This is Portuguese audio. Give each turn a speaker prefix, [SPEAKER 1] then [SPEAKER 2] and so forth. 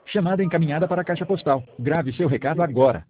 [SPEAKER 1] Chamada encaminhada para a caixa postal. Grave seu recado agora.